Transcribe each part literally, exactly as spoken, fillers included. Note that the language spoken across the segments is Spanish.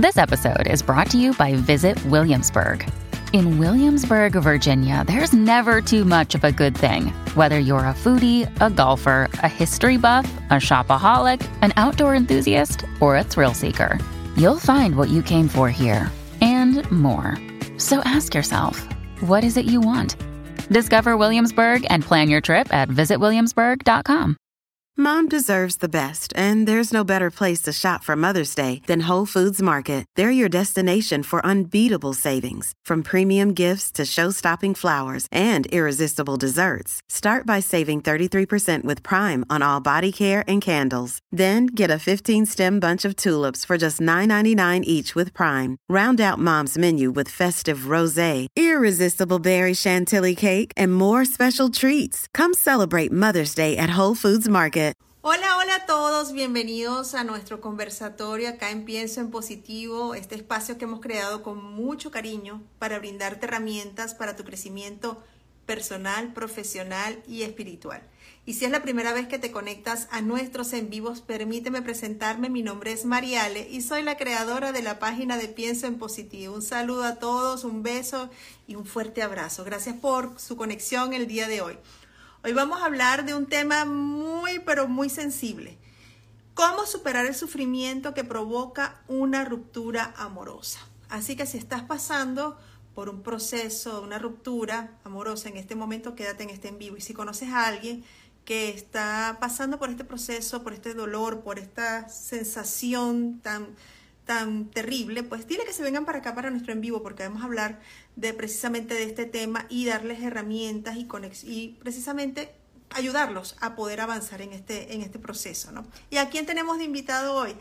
This episode is brought to you by Visit Williamsburg. In Williamsburg, Virginia, there's never too much of a good thing. Whether you're a foodie, a golfer, a history buff, a shopaholic, an outdoor enthusiast, or a thrill seeker, you'll find what you came for here and more. So ask yourself, what is it you want? Discover Williamsburg and plan your trip at visit williamsburg dot com. Mom deserves the best, and there's no better place to shop for Mother's Day than Whole Foods Market. They're your destination for unbeatable savings, from premium gifts to show-stopping flowers and irresistible desserts. Start by saving thirty-three percent with Prime on all body care and candles. Then get a fifteen-stem bunch of tulips for just nine ninety-nine each with Prime. Round out Mom's menu with festive rosé, irresistible berry chantilly cake, and more special treats. Come celebrate Mother's Day at Whole Foods Market. Hola, hola a todos, bienvenidos a nuestro conversatorio acá en Pienso en Positivo, este espacio que hemos creado con mucho cariño para brindarte herramientas para tu crecimiento personal, profesional y espiritual. Y si es la primera vez que te conectas a nuestros en vivos, permíteme presentarme. Mi nombre es Mariale y soy la creadora de la página de Pienso en Positivo. Un saludo a todos, un beso y un fuerte abrazo. Gracias por su conexión el día de hoy. Hoy vamos a hablar de un tema muy, pero muy sensible. ¿Cómo superar el sufrimiento que provoca una ruptura amorosa? Así que si estás pasando por un proceso, una ruptura amorosa en este momento, quédate en este en vivo. Y si conoces a alguien que está pasando por este proceso, por este dolor, por esta sensación tan, tan terrible, pues dile que se vengan para acá para nuestro en vivo, porque vamos a hablar de precisamente de este tema y darles herramientas y, conex- y precisamente ayudarlos a poder avanzar en este, en este proceso, ¿no? ¿Y a quién tenemos de invitado hoy?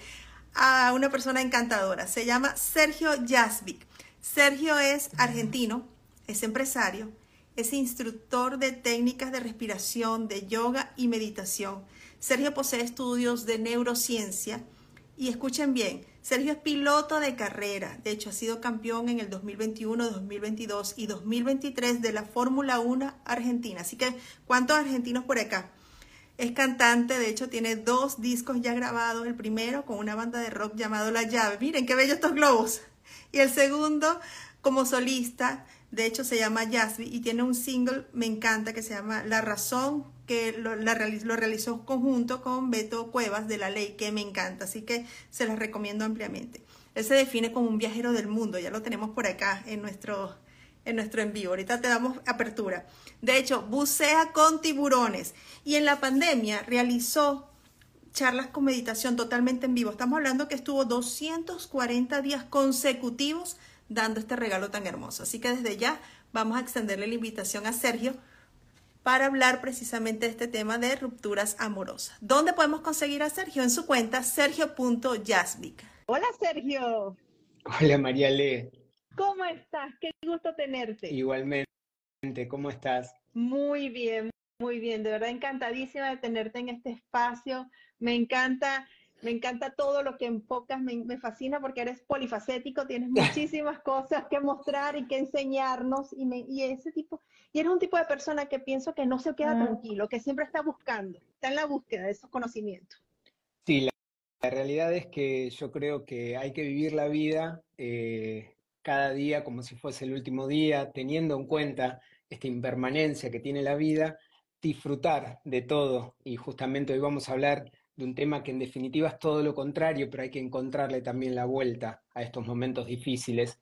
A una persona encantadora, se llama Sergio Jasvic. Sergio es argentino, es empresario, es instructor de técnicas de respiración, de yoga y meditación. Sergio posee estudios de neurociencia y escuchen bien, Sergio es piloto de carrera, de hecho ha sido campeón en el dos mil veintiuno, dos mil veintidós y dos mil veintitrés de la Fórmula uno Argentina. Así que, ¿cuántos argentinos por acá? Es cantante, de hecho tiene dos discos ya grabados, el primero con una banda de rock llamado La Llave, miren qué bellos estos globos, y el segundo como solista, de hecho se llama Jasby y tiene un single, me encanta, que se llama La Razón, que lo, la, lo realizó conjunto con Beto Cuevas de La Ley, que me encanta, así que se las recomiendo ampliamente. Él se define como un viajero del mundo, ya lo tenemos por acá en nuestro, en nuestro en vivo, ahorita te damos apertura. De hecho, bucea con tiburones y en la pandemia realizó charlas con meditación totalmente en vivo. Estamos hablando que estuvo doscientos cuarenta días consecutivos dando este regalo tan hermoso. Así que desde ya vamos a extenderle la invitación a Sergio para hablar precisamente de este tema de rupturas amorosas. ¿Dónde podemos conseguir a Sergio? En su cuenta sergio punto jasvic. Hola Sergio. Hola Mariale. ¿Cómo estás? Qué gusto tenerte. Igualmente, ¿cómo estás? Muy bien, muy bien. De verdad encantadísima de tenerte en este espacio. Me encanta, me encanta todo lo que enfocas. Me, me fascina porque eres polifacético, tienes muchísimas cosas que mostrar y que enseñarnos. Y, me, y ese tipo... Y eres un tipo de persona que pienso que no se queda tranquilo, que siempre está buscando, está en la búsqueda de esos conocimientos. Sí, la, la realidad es que yo creo que hay que vivir la vida eh, cada día como si fuese el último día, teniendo en cuenta esta impermanencia que tiene la vida, disfrutar de todo. Y justamente hoy vamos a hablar de un tema que en definitiva es todo lo contrario, pero hay que encontrarle también la vuelta a estos momentos difíciles,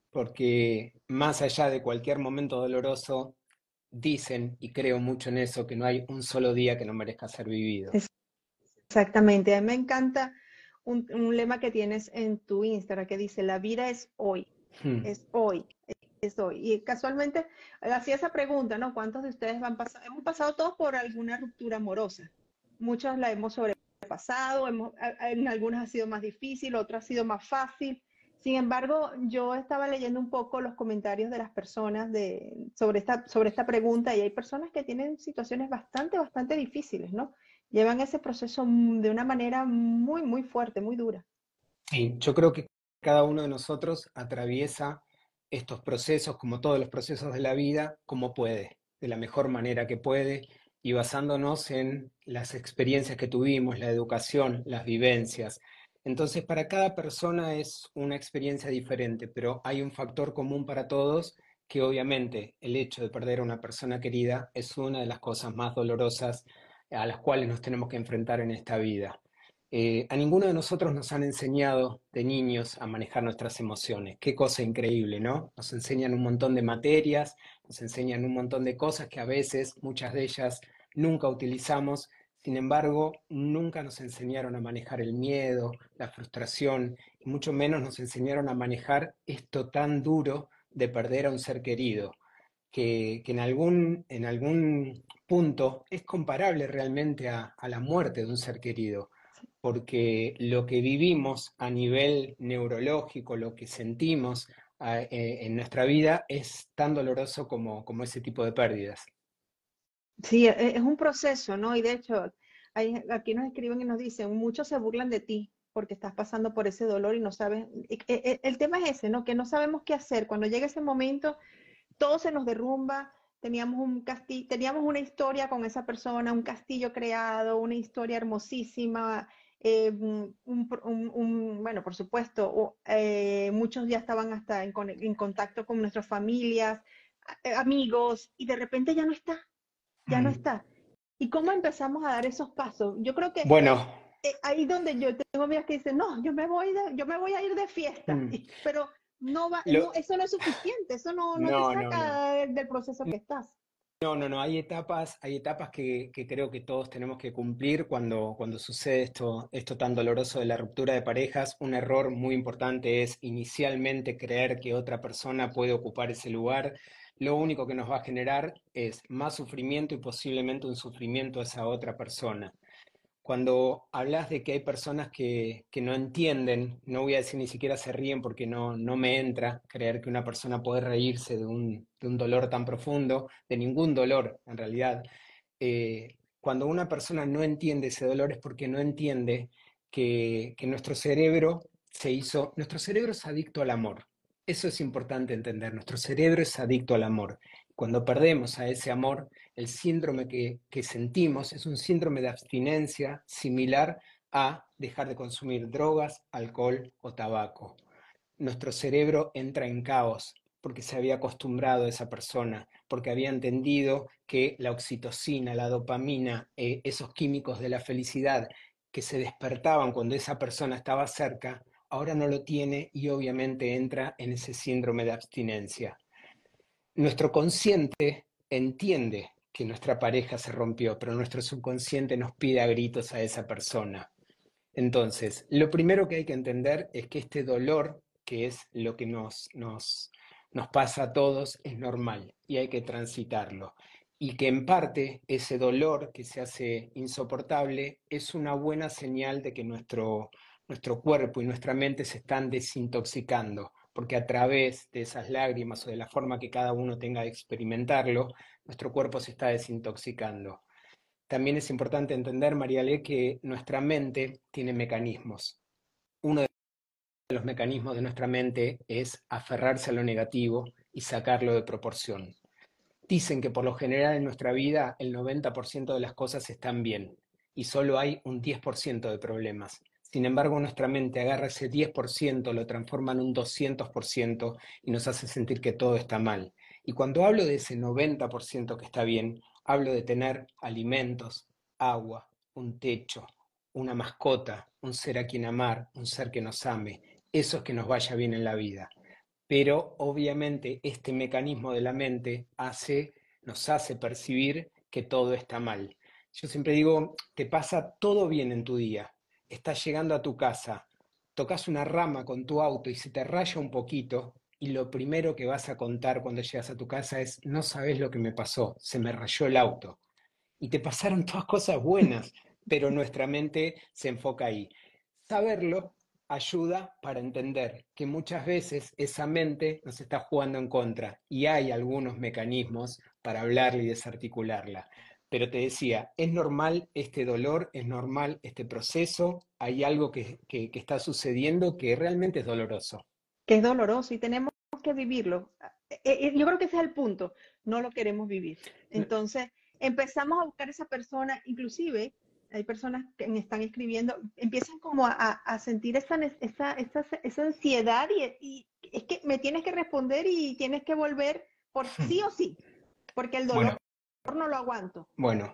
porque más allá de cualquier momento doloroso, dicen, y creo mucho en eso, que no hay un solo día que no merezca ser vivido. Exactamente, a mí me encanta un, un lema que tienes en tu Instagram que dice, la vida es hoy, hmm. es hoy, es hoy. Y casualmente hacía esa pregunta, ¿no? ¿Cuántos de ustedes van pasado? Hemos pasado todos por alguna ruptura amorosa. Muchos la hemos sobrepasado, hemos, en algunas ha sido más difícil, otras ha sido más fácil. Sin embargo, yo estaba leyendo un poco los comentarios de las personas de, sobre, esta, sobre esta pregunta y hay personas que tienen situaciones bastante, bastante difíciles, ¿no? Llevan ese proceso de una manera muy, muy fuerte, muy dura. Sí, yo creo que cada uno de nosotros atraviesa estos procesos, como todos los procesos de la vida, como puede, de la mejor manera que puede, y basándonos en las experiencias que tuvimos, la educación, las vivencias, Entonces, para cada persona es una experiencia diferente, pero hay un factor común para todos, que obviamente el hecho de perder a una persona querida es una de las cosas más dolorosas a las cuales nos tenemos que enfrentar en esta vida. Eh, a ninguno de nosotros nos han enseñado de niños a manejar nuestras emociones. Qué cosa increíble, ¿no? Nos enseñan un montón de materias, nos enseñan un montón de cosas que a veces, muchas de ellas, nunca utilizamos. Sin embargo, nunca nos enseñaron a manejar el miedo, la frustración, y mucho menos nos enseñaron a manejar esto tan duro de perder a un ser querido, que, que en algún, en algún punto es comparable realmente a, a la muerte de un ser querido, porque lo que vivimos a nivel neurológico, lo que sentimos a, eh, en nuestra vida es tan doloroso como, como ese tipo de pérdidas. Sí, e- es un proceso, ¿no? Y de hecho, hay, aquí nos escriben y nos dicen, muchos se burlan de ti porque estás pasando por ese dolor y no sabes, e- e- el tema es ese, ¿no? Que no sabemos qué hacer. Cuando llega ese momento, todo se nos derrumba. Teníamos un castillo, teníamos una historia con esa persona, un castillo creado, una historia hermosísima. eh, un, un- un- bueno, por supuesto, o, eh, muchos ya estaban hasta en, con- en contacto con nuestras familias, a- amigos, y de repente ya no está, ya no Mm. está. ¿Y cómo empezamos a dar esos pasos? Yo creo que Bueno, eh, ahí donde yo tengo amigas que dicen, no, yo me voy de, yo me voy a ir de fiesta, mm, y- pero no va, no, lo, eso no es suficiente, eso no, no te no, no, no. saca del, del proceso que estás. No, no, no, hay etapas, hay etapas que, que creo que todos tenemos que cumplir cuando, cuando sucede esto, esto tan doloroso de la ruptura de parejas. Un error muy importante es inicialmente creer que otra persona puede ocupar ese lugar. Lo único que nos va a generar es más sufrimiento y posiblemente un sufrimiento a esa otra persona. Cuando hablas de que hay personas que, que no entienden, no voy a decir ni siquiera se ríen porque no, no me entra creer que una persona puede reírse de un, de un dolor tan profundo, de ningún dolor en realidad. Eh, cuando una persona no entiende ese dolor es porque no entiende que, que nuestro cerebro se hizo, nuestro cerebro es adicto al amor. Eso es importante entender, nuestro cerebro es adicto al amor. Cuando perdemos a ese amor, el síndrome que, que sentimos es un síndrome de abstinencia similar a dejar de consumir drogas, alcohol o tabaco. Nuestro cerebro entra en caos porque se había acostumbrado a esa persona, porque había entendido que la oxitocina, la dopamina, eh, esos químicos de la felicidad que se despertaban cuando esa persona estaba cerca, ahora no lo tiene y obviamente entra en ese síndrome de abstinencia. Nuestro consciente entiende que nuestra pareja se rompió, pero nuestro subconsciente nos pide a gritos a esa persona. Entonces, lo primero que hay que entender es que este dolor, que es lo que nos, nos, nos pasa a todos, es normal y hay que transitarlo. Y que en parte ese dolor que se hace insoportable es una buena señal de que nuestro, nuestro cuerpo y nuestra mente se están desintoxicando, porque a través de esas lágrimas o de la forma que cada uno tenga de experimentarlo, nuestro cuerpo se está desintoxicando. También es importante entender, Mariale, que nuestra mente tiene mecanismos. Uno de los mecanismos de nuestra mente es aferrarse a lo negativo y sacarlo de proporción. Dicen que por lo general en nuestra vida el noventa por ciento de las cosas están bien y solo hay un diez por ciento de problemas. Sin embargo, nuestra mente agarra ese diez por ciento, lo transforma en un doscientos por ciento y nos hace sentir que todo está mal. Y cuando hablo de ese noventa por ciento que está bien, hablo de tener alimentos, agua, un techo, una mascota, un ser a quien amar, un ser que nos ame. Eso es que nos vaya bien en la vida. Pero obviamente este mecanismo de la mente hace, nos hace percibir que todo está mal. Yo siempre digo, te pasa todo bien en tu día, estás llegando a tu casa, tocas una rama con tu auto y se te raya un poquito, y lo primero que vas a contar cuando llegas a tu casa es, no sabes lo que me pasó, se me rayó el auto. Y te pasaron todas cosas buenas, pero nuestra mente se enfoca ahí. Saberlo ayuda para entender que muchas veces esa mente nos está jugando en contra y hay algunos mecanismos para hablarla y desarticularla. Pero te decía, es normal este dolor, es normal este proceso, hay algo que, que, que está sucediendo que realmente es doloroso. Que es doloroso y tenemos que vivirlo. Eh, eh, Yo creo que ese es el punto, no lo queremos vivir. Entonces, empezamos a buscar esa persona, inclusive hay personas que me están escribiendo, empiezan como a, a sentir esa, esa, esa, esa ansiedad y, y es que me tienes que responder y tienes que volver por sí o sí, porque el dolor Bueno, no lo aguanto. bueno.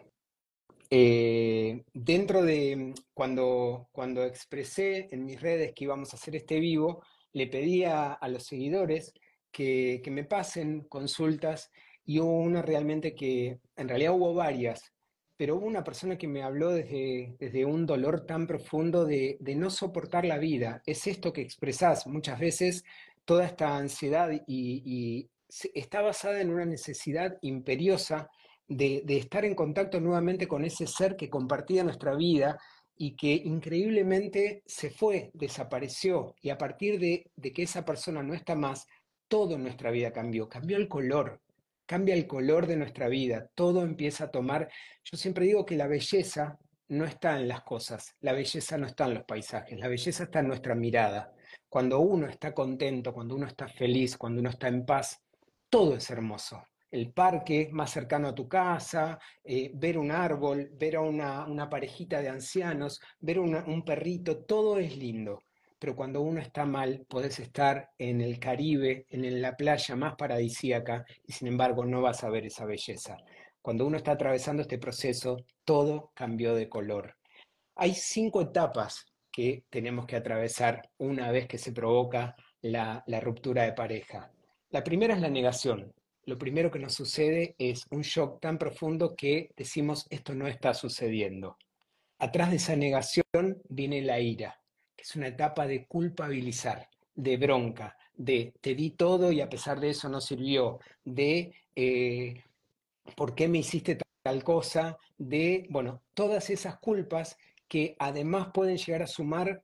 Eh, dentro de cuando, cuando expresé en mis redes que íbamos a hacer este vivo, le pedí a, a los seguidores que, que me pasen consultas y hubo una realmente que, en realidad hubo varias, pero hubo una persona que me habló desde, desde un dolor tan profundo de, de no soportar la vida. Es esto que expresás muchas veces, toda esta ansiedad y, y se- está basada en una necesidad imperiosa de, de estar en contacto nuevamente con ese ser que compartía nuestra vida y que increíblemente se fue, desapareció, y a partir de, de que esa persona no está más, todo en nuestra vida cambió, cambió el color, cambia el color de nuestra vida, todo empieza a tomar, yo siempre digo que la belleza no está en las cosas, la belleza no está en los paisajes, la belleza está en nuestra mirada. Cuando uno está contento, cuando uno está feliz, cuando uno está en paz, todo es hermoso. El parque más cercano a tu casa, eh, ver un árbol, ver a una, una parejita de ancianos, ver una- un perrito, todo es lindo. Pero cuando uno está mal, podés estar en el Caribe, en la playa más paradisíaca, y sin embargo no vas a ver esa belleza. Cuando uno está atravesando este proceso, todo cambió de color. Hay cinco etapas que tenemos que atravesar una vez que se provoca la, la ruptura de pareja. La primera es la negación. Lo primero que nos sucede es un shock tan profundo que decimos esto no está sucediendo. Atrás de esa negación viene la ira, que es una etapa de culpabilizar, de bronca, de te di todo y a pesar de eso no sirvió, de eh, ¿por qué me hiciste tal cosa? De, bueno, todas esas culpas que además pueden llegar a sumar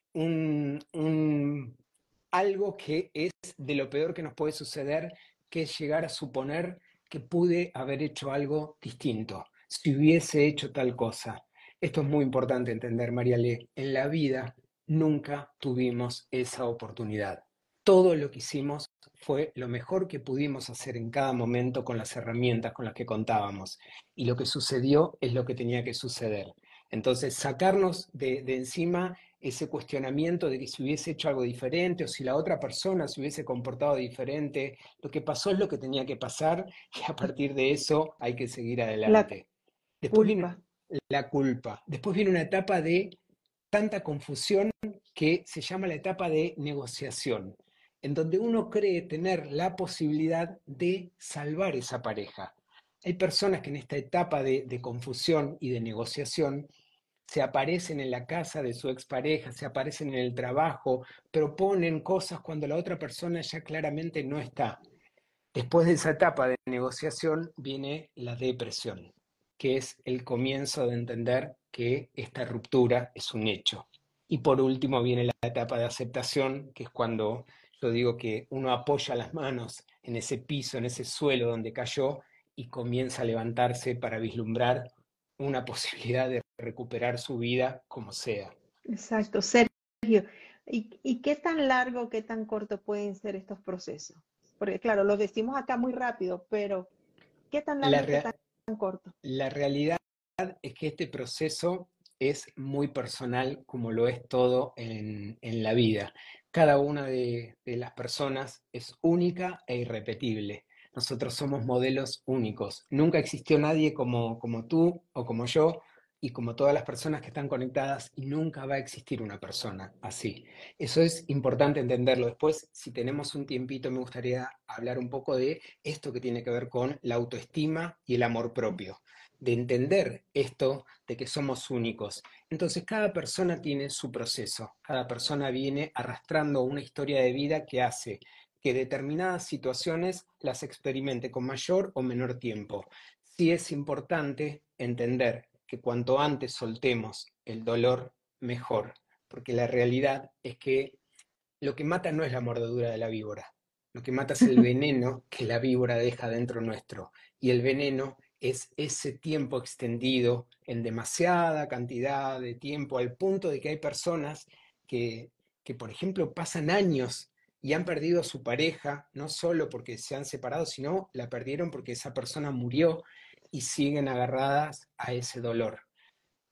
un, un, algo que es de lo peor que nos puede suceder, que es llegar a suponer que pude haber hecho algo distinto, si hubiese hecho tal cosa. Esto es muy importante entender, Mariale. En la vida nunca tuvimos esa oportunidad. Todo lo que hicimos fue lo mejor que pudimos hacer en cada momento con las herramientas con las que contábamos. Y lo que sucedió es lo que tenía que suceder. Entonces, sacarnos de, de encima ese cuestionamiento de que si hubiese hecho algo diferente o si la otra persona se hubiese comportado diferente, lo que pasó es lo que tenía que pasar y a partir de eso hay que seguir La adelante. Después viene culpa. la culpa. Después viene una etapa de tanta confusión que se llama la etapa de negociación, en donde uno cree tener la posibilidad de salvar esa pareja. Hay personas que en esta etapa de, de confusión y de negociación se aparecen en la casa de su expareja, se aparecen en el trabajo, proponen cosas cuando la otra persona ya claramente no está. Después de esa etapa de negociación viene la depresión, que es el comienzo de entender que esta ruptura es un hecho. Y por último viene la etapa de aceptación, que es cuando yo digo que uno apoya las manos en ese piso, en ese suelo donde cayó y comienza a levantarse para vislumbrar una posibilidad de recuperar su vida como sea. Exacto, Sergio. ¿Y, y qué tan largo, qué tan corto pueden ser estos procesos? Porque claro, lo decimos acá muy rápido, pero ¿qué tan largo La, y qué rea tan corto? la realidad es que este proceso es muy personal, como lo es todo en, en la vida. Cada una de, de las personas es única e irrepetible. Nosotros somos modelos únicos. Nunca existió nadie como, como tú o como yo y como todas las personas que están conectadas y nunca va a existir una persona así. Eso es importante entenderlo. Después, si tenemos un tiempito, me gustaría hablar un poco de esto que tiene que ver con la autoestima y el amor propio, de entender esto de que somos únicos. Entonces, cada persona tiene su proceso, cada persona viene arrastrando una historia de vida que hace que determinadas situaciones las experimente con mayor o menor tiempo. Sí es importante entender que cuanto antes soltemos el dolor, mejor, porque la realidad es que lo que mata no es la mordedura de la víbora, lo que mata es el veneno que la víbora deja dentro nuestro. Y el veneno es ese tiempo extendido en demasiada cantidad de tiempo, al punto de que hay personas que, que por ejemplo, pasan años y han perdido a su pareja, no solo porque se han separado, sino la perdieron porque esa persona murió y siguen agarradas a ese dolor.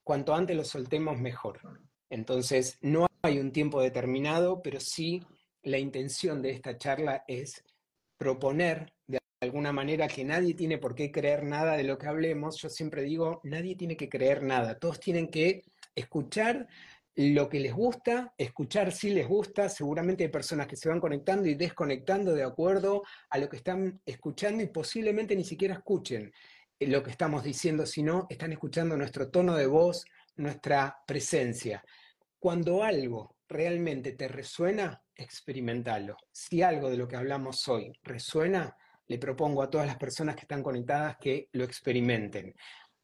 cuanto antes lo soltemos, mejor. Entonces, no hay un tiempo determinado, pero sí la intención de esta charla es proponer de alguna manera que nadie tiene por qué creer nada de lo que hablemos. Yo siempre digo, nadie tiene que creer nada, todos tienen que escuchar lo que les gusta, escuchar si les gusta. Seguramente hay personas que se van conectando y desconectando de acuerdo a lo que están escuchando y posiblemente ni siquiera escuchen lo que estamos diciendo, sino están escuchando nuestro tono de voz, nuestra presencia. Cuando algo realmente te resuena, experimentalo. Si algo de lo que hablamos hoy resuena, le propongo a todas las personas que están conectadas que lo experimenten.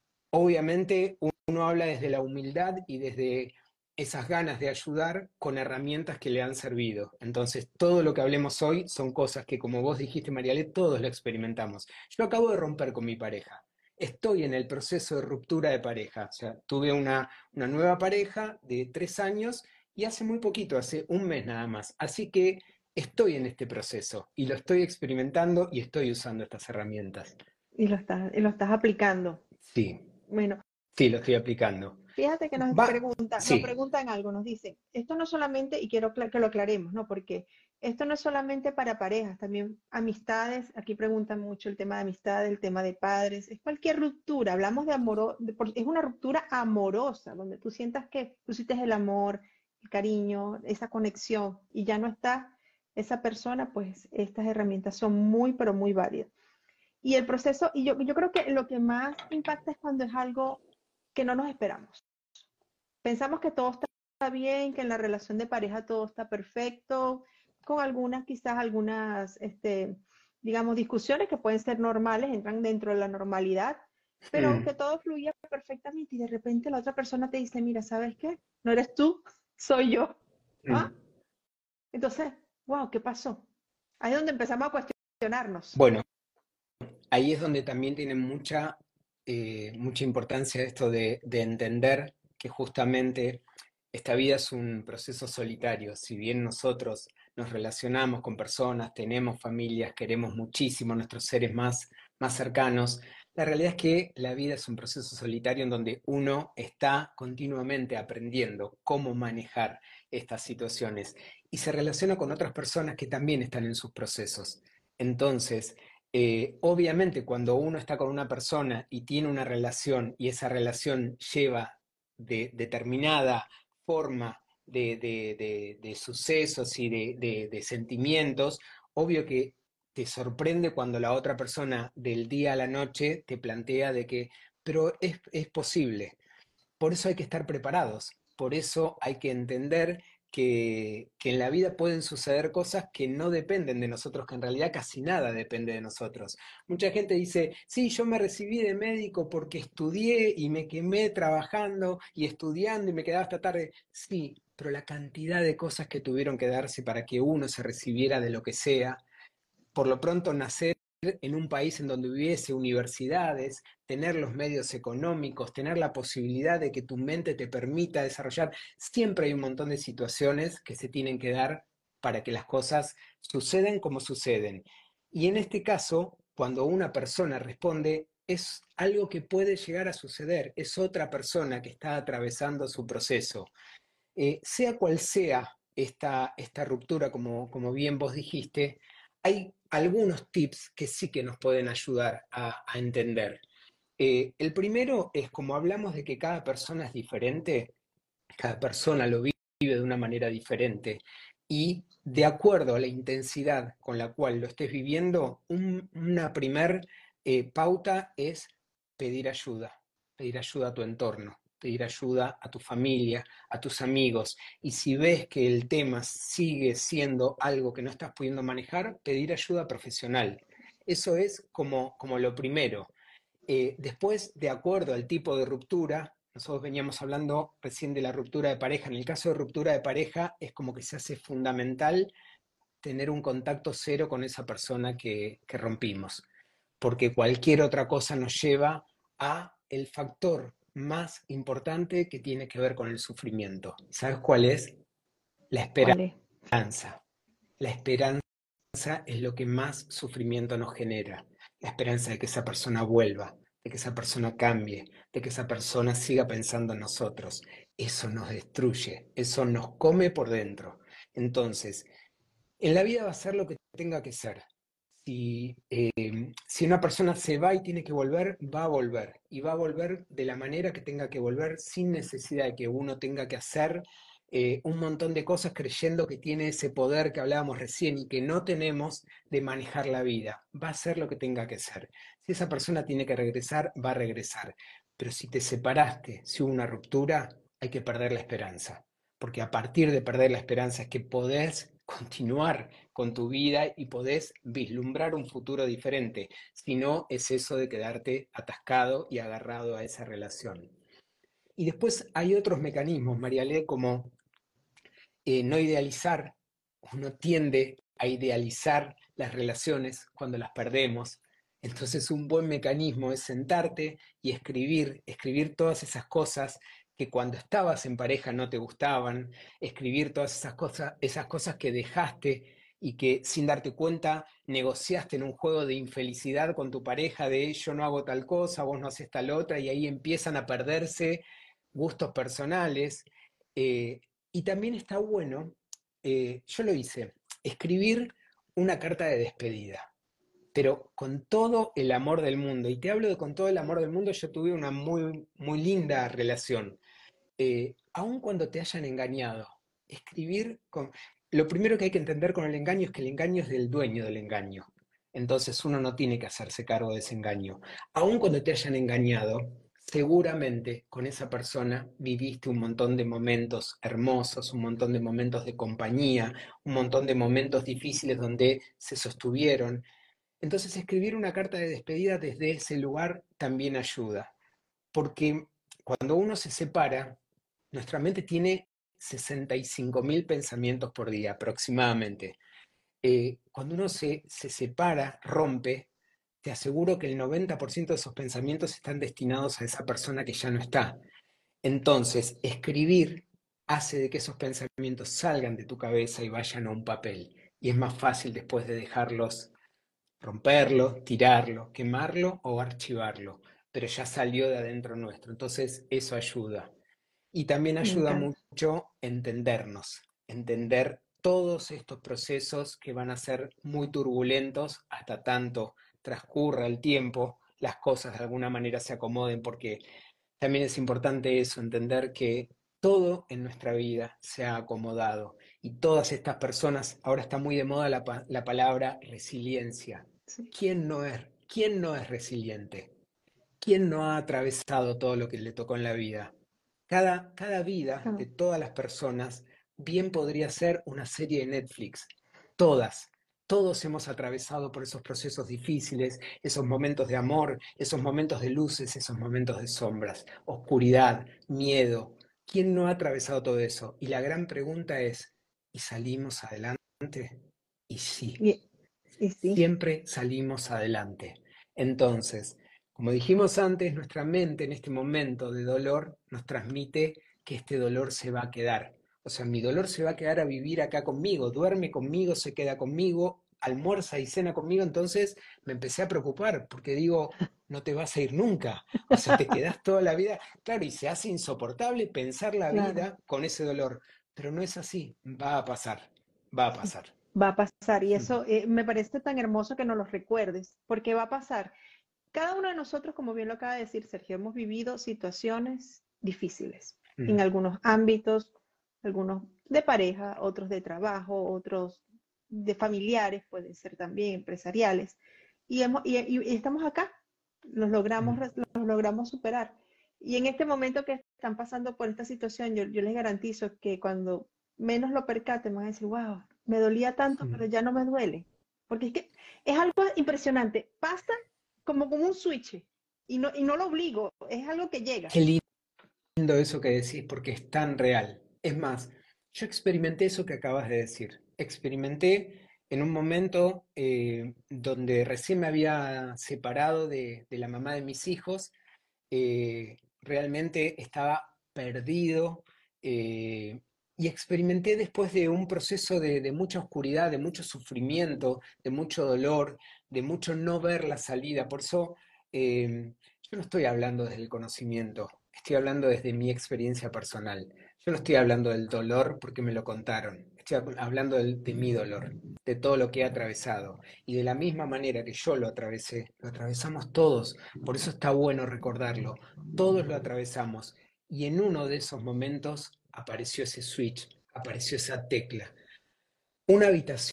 Obviamente uno habla desde la humildad y desde esas ganas de ayudar con herramientas que le han servido. Entonces, todo lo que hablemos hoy son cosas que, como vos dijiste, Mariale, todos lo experimentamos. Yo acabo de romper con mi pareja. Estoy en el proceso de ruptura de pareja. O sea, tuve una, una nueva pareja de tres años y hace muy poquito, hace un mes nada más. Así que estoy en este proceso y lo estoy experimentando y estoy usando estas herramientas. Y lo estás, y lo estás aplicando. Sí. Bueno. Sí, lo estoy aplicando. Fíjate que nos Va, preguntan, sí. nos preguntan algo, nos dicen, esto no solamente, y quiero que lo aclaremos, ¿no? Porque esto no es solamente para parejas, también amistades, aquí preguntan mucho el tema de amistades, el tema de padres, es cualquier ruptura, hablamos de amor, de, es una ruptura amorosa, donde tú sientas que tú sientes el amor, el cariño, esa conexión, y ya no está esa persona, pues estas herramientas son muy, pero muy válidas. Y el proceso, y yo, yo creo que lo que más impacta es cuando es algo que no nos esperamos. Pensamos que todo está bien, que en la relación de pareja todo está perfecto, con algunas, quizás algunas, este, digamos, discusiones que pueden ser normales, entran dentro de la normalidad, pero mm. que todo fluye perfectamente y de repente la otra persona te dice, mira, ¿sabes qué? No eres tú, soy yo. ¿Ah? Mm. Entonces, wow, ¿qué pasó? Ahí es donde empezamos a cuestionarnos. Bueno, ahí es donde también tiene mucha, eh, mucha importancia esto de, de entender que justamente esta vida es un proceso solitario. Si bien nosotros nos relacionamos con personas, tenemos familias, queremos muchísimo a nuestros seres más, más cercanos, la realidad es que la vida es un proceso solitario en donde uno está continuamente aprendiendo cómo manejar estas situaciones y se relaciona con otras personas que también están en sus procesos. Entonces, eh, obviamente cuando uno está con una persona y tiene una relación y esa relación lleva de determinada forma de, de, de, de sucesos y de, de, de sentimientos, obvio que te sorprende cuando la otra persona del día a la noche te plantea de que, pero es, es posible. Por eso hay que estar preparados, por eso hay que entender que, que en la vida pueden suceder cosas que no dependen de nosotros, que en realidad casi nada depende de nosotros. Mucha gente dice, sí, yo me recibí de médico porque estudié y me quemé trabajando y estudiando y me quedaba hasta tarde. Sí, pero la cantidad de cosas que tuvieron que darse para que uno se recibiera de lo que sea, por lo pronto nacer en un país en donde hubiese universidades, tener los medios económicos, tener la posibilidad de que tu mente te permita desarrollar. Siempre hay un montón de situaciones que se tienen que dar para que las cosas sucedan como suceden. Y en este caso, cuando una persona responde, es algo que puede llegar a suceder, es otra persona que está atravesando su proceso. Eh, sea cual sea esta, esta ruptura, como, como bien vos dijiste, hay algunos tips que sí que nos pueden ayudar a, a entender. Eh, el primero es, como hablamos de que cada persona es diferente, cada persona lo vive de una manera diferente y de acuerdo a la intensidad con la cual lo estés viviendo, un, una primer eh, pauta es pedir ayuda, pedir ayuda a tu entorno, pedir ayuda a tu familia, a tus amigos, y si ves que el tema sigue siendo algo que no estás pudiendo manejar, pedir ayuda profesional. Eso es como, como lo primero. Eh, después, de acuerdo al tipo de ruptura, nosotros veníamos hablando recién de la ruptura de pareja. En el caso de ruptura de pareja, es como que se hace fundamental tener un contacto cero con esa persona que, que rompimos, porque cualquier otra cosa nos lleva a el factor más importante que tiene que ver con el sufrimiento. ¿Sabes cuál es? La esperanza. La esperanza es lo que más sufrimiento nos genera. La esperanza de que esa persona vuelva, de que esa persona cambie, de que esa persona siga pensando en nosotros. Eso nos destruye, eso nos come por dentro. Entonces, en la vida va a ser lo que tenga que ser. Si, eh, si una persona se va y tiene que volver, va a volver. Y va a volver de la manera que tenga que volver, sin necesidad de que uno tenga que hacer eh, un montón de cosas creyendo que tiene ese poder que hablábamos recién y que no tenemos de manejar la vida. Va a ser lo que tenga que ser. Si esa persona tiene que regresar, va a regresar. Pero si te separaste, si hubo una ruptura, hay que perder la esperanza. Porque a partir de perder la esperanza es que podés continuar con tu vida y podés vislumbrar un futuro diferente. Si no, es eso de quedarte atascado y agarrado a esa relación. Y después hay otros mecanismos, Mariale, como eh, no idealizar. Uno tiende a idealizar las relaciones cuando las perdemos. Entonces un buen mecanismo es sentarte y escribir, escribir todas esas cosas que cuando estabas en pareja no te gustaban, escribir todas esas cosas, esas cosas que dejaste y que sin darte cuenta negociaste en un juego de infelicidad con tu pareja, de yo no hago tal cosa, vos no haces tal otra, y ahí empiezan a perderse gustos personales. Eh, y también está bueno, eh, yo lo hice, escribir una carta de despedida, pero con todo el amor del mundo. Y te hablo de con todo el amor del mundo, yo tuve una muy, muy linda relación. Eh, aun cuando te hayan engañado, escribir con... Lo primero que hay que entender con el engaño es que el engaño es del dueño del engaño. Entonces uno no tiene que hacerse cargo de ese engaño. Aun cuando te hayan engañado, seguramente con esa persona viviste un montón de momentos hermosos, un montón de momentos de compañía, un montón de momentos difíciles donde se sostuvieron. Entonces escribir una carta de despedida desde ese lugar también ayuda, porque cuando uno se separa, nuestra mente tiene sesenta y cinco mil pensamientos por día aproximadamente. Eh, cuando uno se, se separa, rompe, te aseguro que el noventa por ciento de esos pensamientos están destinados a esa persona que ya no está. Entonces, escribir hace de que esos pensamientos salgan de tu cabeza y vayan a un papel. Y es más fácil después de dejarlos, romperlo, tirarlo, quemarlo o archivarlo. Pero ya salió de adentro nuestro. Entonces, eso ayuda. Y también Me ayuda encanta. mucho entendernos, entender todos estos procesos que van a ser muy turbulentos hasta tanto transcurra el tiempo, las cosas de alguna manera se acomoden, porque también es importante eso, entender que todo en nuestra vida se ha acomodado y todas estas personas, ahora está muy de moda la, pa- la palabra resiliencia. Sí, ¿Quién no es, quién no es resiliente? ¿Quién no ha atravesado todo lo que le tocó en la vida? Cada, cada vida de claro. todas las personas bien podría ser una serie de Netflix. Todas, todos hemos atravesado por esos procesos difíciles, esos momentos de amor, esos momentos de luces, esos momentos de sombras, oscuridad, miedo. ¿Quién no ha atravesado todo eso? Y la gran pregunta es, ¿y salimos adelante? Y sí, Y, y sí, siempre salimos adelante. Entonces, como dijimos antes, nuestra mente en este momento de dolor nos transmite que este dolor se va a quedar. O sea, mi dolor se va a quedar a vivir acá conmigo, duerme conmigo, se queda conmigo, almuerza y cena conmigo. Entonces me empecé a preocupar porque digo, no te vas a ir nunca. O sea, te quedás toda la vida. Claro, y se hace insoportable pensar la claro. vida con ese dolor. Pero no es así, va a pasar, va a Sí, pasar. va a pasar. Y Mm, eso eh, me parece tan hermoso que nos lo recuerdes, porque va a pasar. Cada uno de nosotros, como bien lo acaba de decir Sergio, hemos vivido situaciones difíciles en mm. algunos ámbitos, algunos de pareja, otros de trabajo, otros de familiares, pueden ser también empresariales. Y, hemos, y, y estamos acá, los logramos, Mm. los logramos superar. Y en este momento que están pasando por esta situación, yo, yo les garantizo que cuando menos lo percaten, van a decir, wow, me dolía tanto, pero Mm. ya no me duele. Porque es que es algo impresionante. Pasa como como un switch y no, y no lo obligo, es algo que llega. Qué lindo eso que decís porque es tan real. Es más, yo experimenté eso que acabas de decir. Experimenté en un momento eh, donde recién me había separado de, de la mamá de mis hijos. eh, Realmente estaba perdido, eh, y experimenté después de un proceso de, de mucha oscuridad, de mucho sufrimiento, de mucho dolor, de mucho no ver la salida. Por eso eh, yo no estoy hablando desde el conocimiento, estoy hablando desde mi experiencia personal. Yo no estoy hablando del dolor porque me lo contaron, estoy hab- hablando del- de mi dolor, de todo lo que he atravesado. Y de la misma manera que yo lo atravesé, lo atravesamos todos. Por eso está bueno recordarlo. Todos lo atravesamos. Y en uno de esos momentos apareció ese switch, apareció esa tecla. Una habitación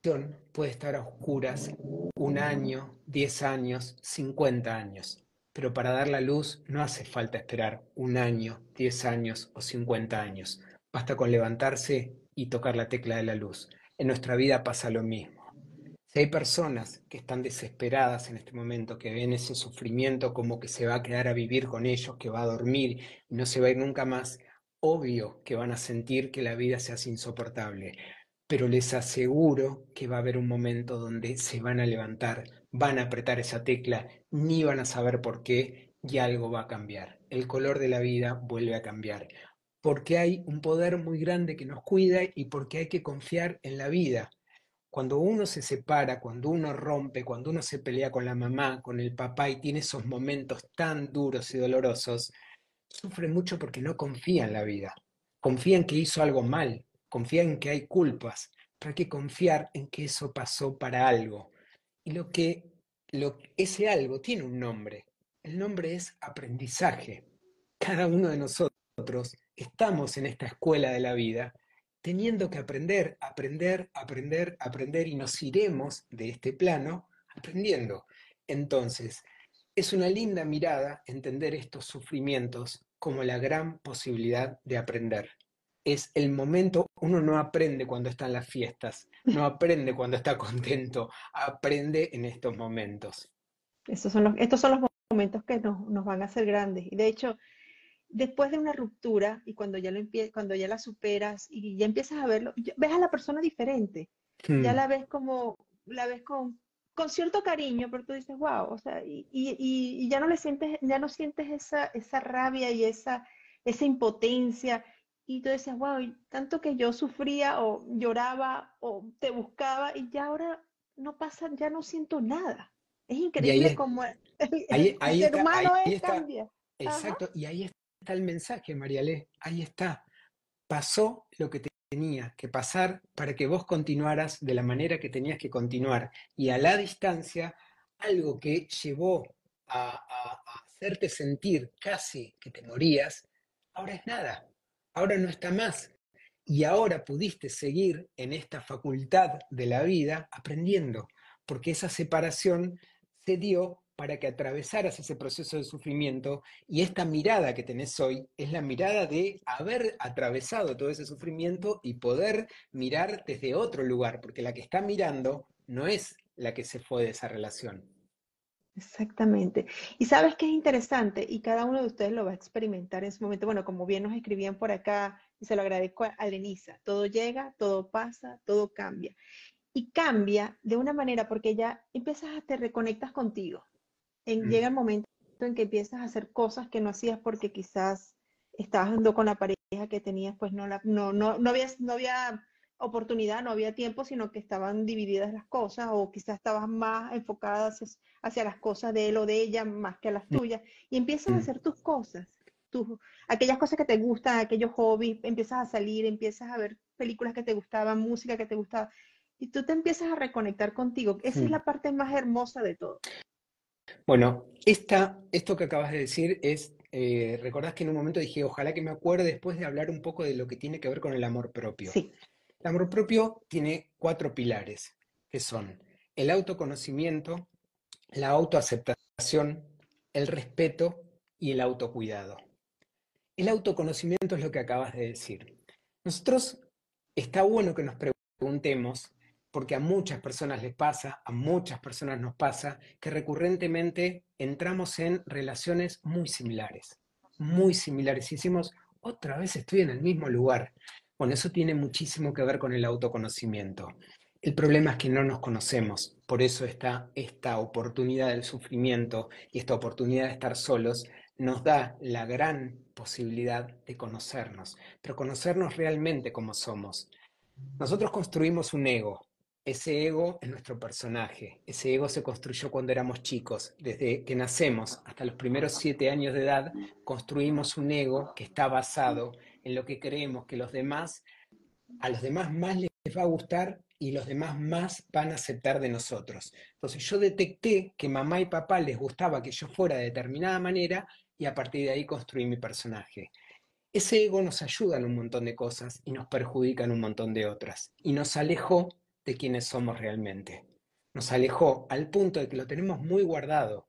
puede estar a oscuras un año, diez años, cincuenta años, pero para dar la luz no hace falta esperar un año, diez años o cincuenta años. Basta con levantarse y tocar la tecla de la luz. En nuestra vida pasa lo mismo. Si hay personas que están desesperadas en este momento, que ven ese sufrimiento como que se va a quedar a vivir con ellos, que va a dormir y no se va a ir nunca más, obvio que van a sentir que la vida se hace insoportable, pero les aseguro que va a haber un momento donde se van a levantar, van a apretar esa tecla, ni van a saber por qué y algo va a cambiar. El color de la vida vuelve a cambiar, porque hay un poder muy grande que nos cuida y porque hay que confiar en la vida. Cuando uno se separa, cuando uno rompe, cuando uno se pelea con la mamá, con el papá y tiene esos momentos tan duros y dolorosos, sufre mucho porque no confía en la vida. Confía en que hizo algo mal, confía en que hay culpas, pero hay que confiar en que eso pasó para algo. Y lo que, lo, ese algo tiene un nombre. El nombre es aprendizaje. Cada uno de nosotros estamos en esta escuela de la vida teniendo que aprender, aprender, aprender, aprender y nos iremos de este plano aprendiendo. Entonces, es una linda mirada entender estos sufrimientos como la gran posibilidad de aprender. Es el momento, uno no aprende cuando está en las fiestas, no aprende cuando está contento, aprende en estos momentos. Estos son los, estos son los momentos que nos, nos van a hacer grandes. Y de hecho, después de una ruptura y cuando ya, lo empie- cuando ya la superas y ya empiezas a verlo, ya ves a la persona diferente. Ya Hmm. la ves como, la ves con, con cierto cariño, pero tú dices, wow, o sea, y, y, y- y ya no le sientes, ya no sientes esa, esa rabia y esa, esa impotencia. Y tú dices, wow, y tanto que yo sufría o lloraba o te buscaba y ya ahora no pasa, ya no siento nada. Es Y ahí, increíble es- cómo el, ahí, el ahí ser está, ahí humano es, está, cambia. Ajá. exacto, y ahí está el mensaje, Marialé, ahí está. Pasó lo que tenía que pasar para que vos continuaras de la manera que tenías que continuar. Y a la distancia, algo que llevó a, a- a hacerte sentir casi que te morías, ahora es nada, ahora no está más. Y ahora pudiste seguir en esta facultad de la vida aprendiendo, porque esa separación se dio para que atravesaras ese proceso de sufrimiento y esta mirada que tenés hoy es la mirada de haber atravesado todo ese sufrimiento y poder mirar desde otro lugar, porque la que está mirando no es la que se fue de esa relación. Exactamente. Y sabes qué es interesante, y cada uno de ustedes lo va a experimentar en su momento. Bueno, como bien nos escribían por acá, y se lo agradezco a Lenisa, todo llega, todo pasa, todo cambia. Y cambia de una manera porque ya empiezas a te reconectas contigo. En- Mm, llega el momento en que empiezas a hacer cosas que no hacías porque quizás estabas andando con la pareja que tenías, pues no, la, no, no, no había, no había oportunidad, no había tiempo, sino que estaban divididas las cosas o quizás estabas más enfocada hacia, hacia las cosas de él o de ella más que a las tuyas y empiezas a mm. hacer tus cosas, tus, aquellas cosas que te gustan, aquellos hobbies, empiezas a salir, empiezas a ver películas que te gustaban, música que te gustaba y tú te empiezas a reconectar contigo. Esa es Mm. la parte más hermosa de todo. Bueno, esta, esto que acabas de decir es, eh, recordás que en un momento dije, ojalá que me acuerde después de hablar un poco de lo que tiene que ver con el amor propio. Sí. El amor propio tiene cuatro pilares, que son el autoconocimiento, la autoaceptación, el respeto y el autocuidado. El autoconocimiento es lo que acabas de decir. Nosotros está bueno que nos preguntemos, porque a muchas personas les pasa, a muchas personas nos pasa, que recurrentemente entramos en relaciones muy similares, muy similares. Y decimos, otra vez estoy en el mismo lugar. Bueno, eso tiene muchísimo que ver con el autoconocimiento. El problema es que no nos conocemos, por eso está esta oportunidad del sufrimiento y esta oportunidad de estar solos nos da la gran posibilidad de conocernos, pero conocernos realmente como somos. Nosotros construimos un ego, Ese ego es nuestro personaje. Ese ego se construyó cuando éramos chicos. Desde que nacemos hasta los primeros siete años de edad, construimos un ego que está basado en lo que creemos que los demás, a los demás más les va a gustar y los demás más van a aceptar de nosotros. Entonces yo detecté que mamá y papá les gustaba que yo fuera de determinada manera y a partir de ahí construí mi personaje. Ese ego nos ayuda en un montón de cosas y nos perjudica en un montón de otras. Y nos alejó de quienes somos realmente. Nos alejó al punto de que lo tenemos muy guardado.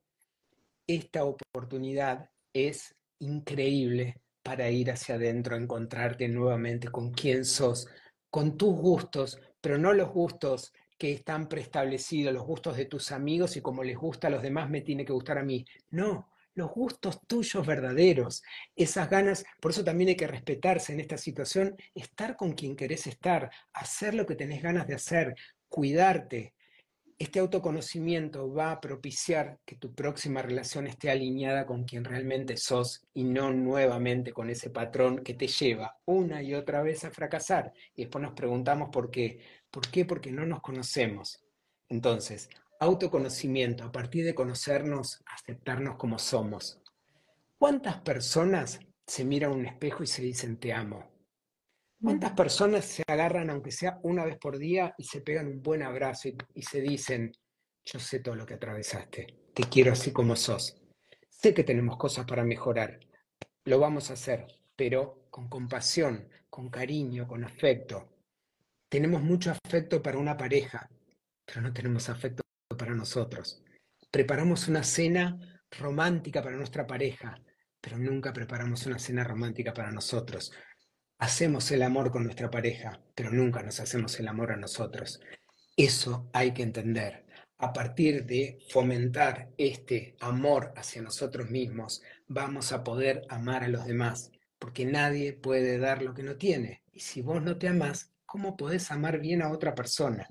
Esta oportunidad es increíble para ir hacia adentro, encontrarte nuevamente con quién sos, con tus gustos, pero no los gustos que están preestablecidos, los gustos de tus amigos y como les gusta a los demás me tiene que gustar a mí. No, los gustos tuyos verdaderos, esas ganas, por eso también hay que respetarse en esta situación, estar con quien querés estar, hacer lo que tenés ganas de hacer, cuidarte. Este autoconocimiento va a propiciar que tu próxima relación esté alineada con quien realmente sos y no nuevamente con ese patrón que te lleva una y otra vez a fracasar. Y después nos preguntamos por qué. ¿Por qué? Porque no nos conocemos. Entonces, autoconocimiento, a partir de conocernos, aceptarnos como somos. ¿Cuántas personas se miran a un espejo y se dicen te amo? ¿Cuántas personas se agarran, aunque sea una vez por día, y se pegan un buen abrazo y, y se dicen, yo sé todo lo que atravesaste, te quiero así como sos? Sé que tenemos cosas para mejorar, lo vamos a hacer, pero con compasión, con cariño, con afecto. Tenemos mucho afecto para una pareja, pero no tenemos afecto para nosotros. Preparamos una cena romántica para nuestra pareja, pero nunca preparamos una cena romántica para nosotros. Hacemos el amor con nuestra pareja, pero nunca nos hacemos el amor a nosotros. Eso hay que entender. A partir de fomentar este amor hacia nosotros mismos, vamos a poder amar a los demás, porque nadie puede dar lo que no tiene. Y si vos no te amás, ¿cómo podés amar bien a otra persona?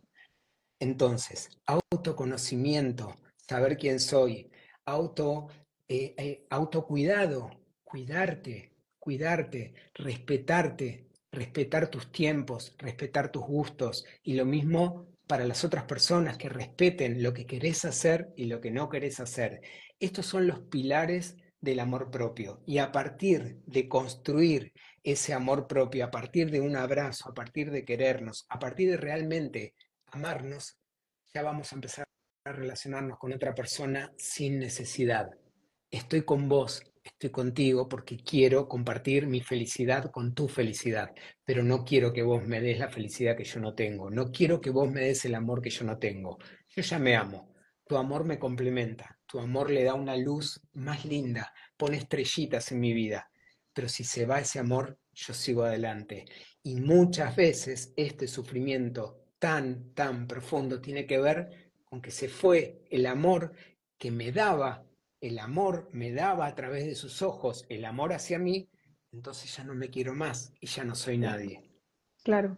Entonces, autoconocimiento, saber quién soy, auto, eh, eh, autocuidado, cuidarte, cuidarte, respetarte, respetar tus tiempos, respetar tus gustos y lo mismo para las otras personas que respeten lo que querés hacer y lo que no querés hacer. Estos son los pilares del amor propio y a partir de construir ese amor propio, a partir de un abrazo, a partir de querernos, a partir de realmente amarnos, ya vamos a empezar a relacionarnos con otra persona sin necesidad. Estoy con vos, estoy contigo porque quiero compartir mi felicidad con tu felicidad, pero no quiero que vos me des la felicidad que yo no tengo, no quiero que vos me des el amor que yo no tengo. Yo ya me amo, tu amor me complementa, tu amor le da una luz más linda, pone estrellitas en mi vida, pero si se va ese amor, yo sigo adelante. Y muchas veces este sufrimiento tan, tan profundo tiene que ver con que se fue el amor que me daba, el amor me daba a través de sus ojos, el amor hacia mí, entonces ya no me quiero más y ya no soy nadie. Claro.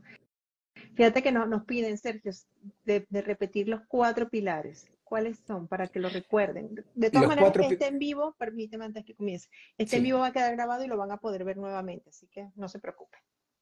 Fíjate que no, nos piden, Sergio, de, de repetir los cuatro pilares. ¿Cuáles son? Para que lo recuerden. De todas Los maneras, cuatro, este en vivo, permíteme antes que comience, este en sí, vivo va a quedar grabado y lo van a poder ver nuevamente, así que no se preocupen.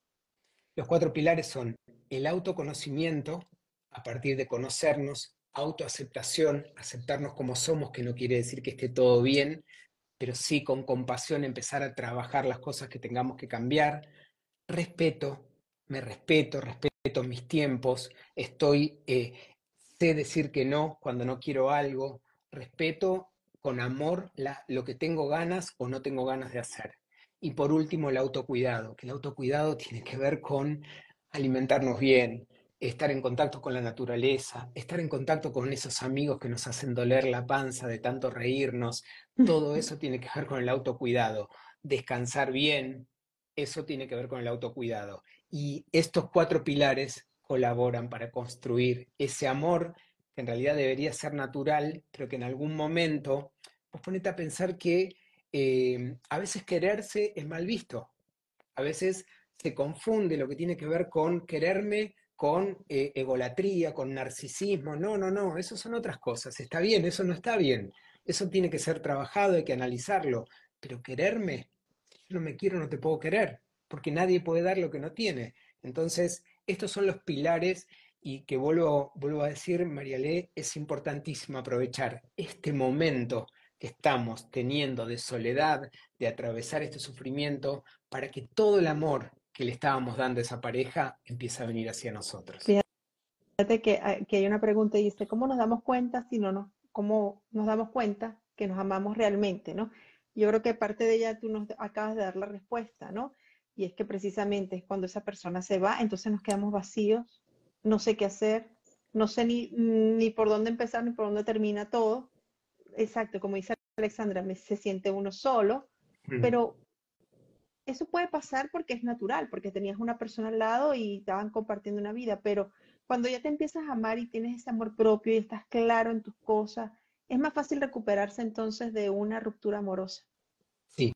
los cuatro pilares son el autoconocimiento, a partir de conocernos, autoaceptación, aceptarnos como somos, que no quiere decir que esté todo bien, pero sí con compasión empezar a trabajar las cosas que tengamos que cambiar, respeto, me respeto, respeto mis tiempos, estoy, eh, sé decir que no cuando no quiero algo, respeto con amor la, lo que tengo ganas o no tengo ganas de hacer. Y por último, el autocuidado, que el autocuidado tiene que ver con alimentarnos bien, estar en contacto con la naturaleza, estar en contacto con esos amigos que nos hacen doler la panza de tanto reírnos, todo eso tiene que ver con el autocuidado, descansar bien, eso tiene que ver con el autocuidado. Y estos cuatro pilares colaboran para construir ese amor que en realidad debería ser natural, pero que en algún momento, vos ponete a pensar que eh, a veces quererse es mal visto, a veces se confunde lo que tiene que ver con quererme con eh, egolatría, con narcisismo. No, no, no, eso son otras cosas. Está bien, eso no está bien. Eso tiene que ser trabajado, hay que analizarlo. Pero quererme, si yo no me quiero, no te puedo querer, porque nadie puede dar lo que no tiene. Entonces, estos son los pilares y que vuelvo, vuelvo a decir, Marialé, es importantísimo aprovechar este momento que estamos teniendo de soledad, de atravesar este sufrimiento, para que todo el amor que le estábamos dando a esa pareja empiece a venir hacia nosotros. Fíjate que, hay- que hay una pregunta y dice, ¿cómo nos damos cuenta si no nos, cómo nos damos cuenta que nos amamos realmente, ¿no? Yo creo que parte de ella tú nos acabas de dar la respuesta, ¿no? Y es que precisamente es cuando esa persona se va, entonces nos quedamos vacíos, no sé qué hacer, no sé ni, ni por dónde empezar ni por dónde termina todo. Exacto, como dice Alexandra, me- se siente uno solo, Mm. pero eso puede pasar porque es natural, porque tenías una persona al lado y estaban compartiendo una vida, pero cuando ya te empiezas a amar y tienes ese amor propio y estás claro en tus cosas, es más fácil recuperarse entonces de una ruptura amorosa. Sí,